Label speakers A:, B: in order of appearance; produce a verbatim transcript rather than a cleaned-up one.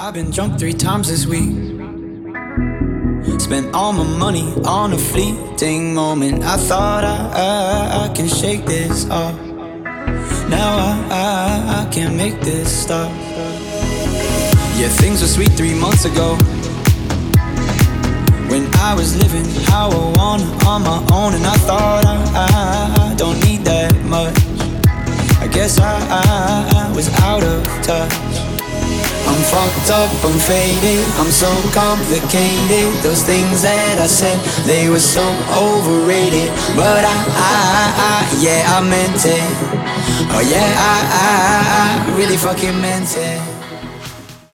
A: I've been drunk three times this week. Spent all my money on a fleeting moment. I thought I, I, I can shake this off. Now I, I, I can't make this stop. Yeah, things were sweet three months ago, when I was living how I want on my own. And I thought I, I, I don't need that much. I guess I, I, I was out of touch. I'm fucked up, I'm faded, I'm so complicated. Those things that I said, they were so overrated. But I, I, I, yeah, I meant it. Oh yeah, I, I, I really fucking meant it.